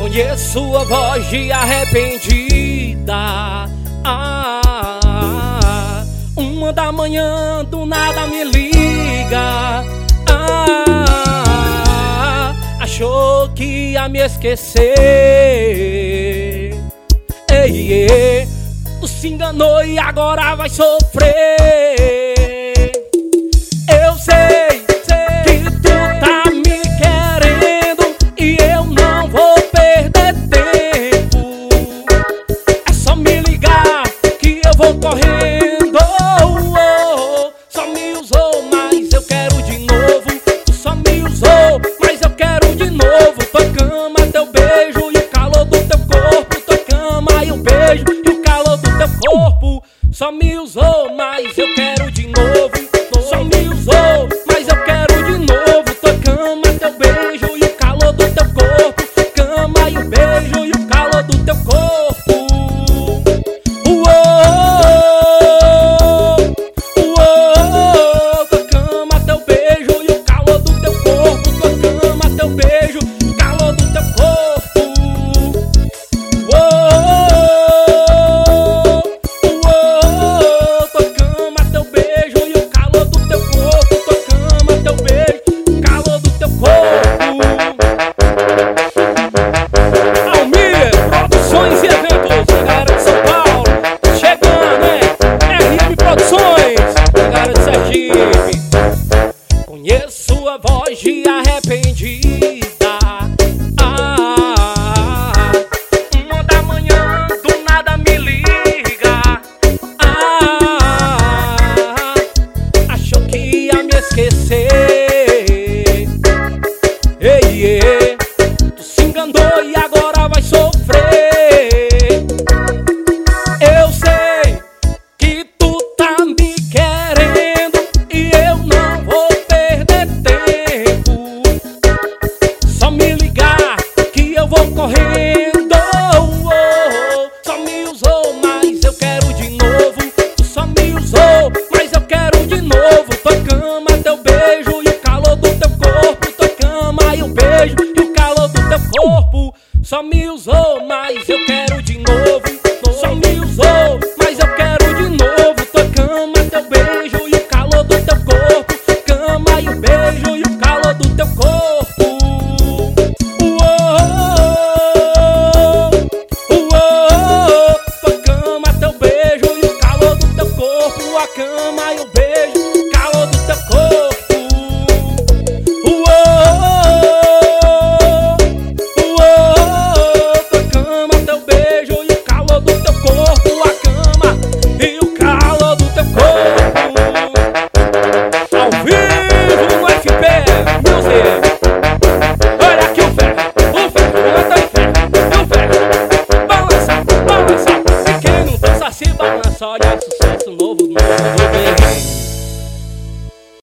Conheço a voz de arrependida. 1 da manhã do nada me liga. Achou que ia me esquecer. Tu se enganou e agora vai sofrer. Eu sei que tu tá me querendo e eu não vou perder tempo. É só me ligar que eu vou correndo. Só me usou, mas eu quero de novo. Tu só me usou, mas eu quero de novo. Tua cama, teu beijo e o calor do teu corpo. Tua cama e o beijo e o calor do teu corpo. Só me usou, mas eu quero de novo. Só me usou, mas eu quero de novo. Tua cama, teu beijo e o calor do teu corpo. Tua cama e o beijo e o calor do teu corpo. Tua cama, teu beijo e o calor do teu corpo. Tua cama, teu beijo e o calor do teu corpo. Tua cama, teu beijo e o calor do teu corpo. Tua cama, teu beijo e o calor do teu corpo. Almir, produções e eventos, a galera de São Paulo chegando, hein? RM Produções, a galera de Sergipe. Conheço a voz de arrependida. 1 da manhã do nada me liga. Achou que ia me esquecer. Tu se enganou e agora vai sofrer. Eu sei que tu tá me querendo e eu não vou perder tempo. Só me ligar que eu vou correndo. Só me usou, mas eu quero de novo. Tu só me usou, mas eu quero de novo. Tua cama, teu beijo e o calor do teu corpo. Tua cama e o beijo e o calor do teu corpo. Só me usou, mas eu quero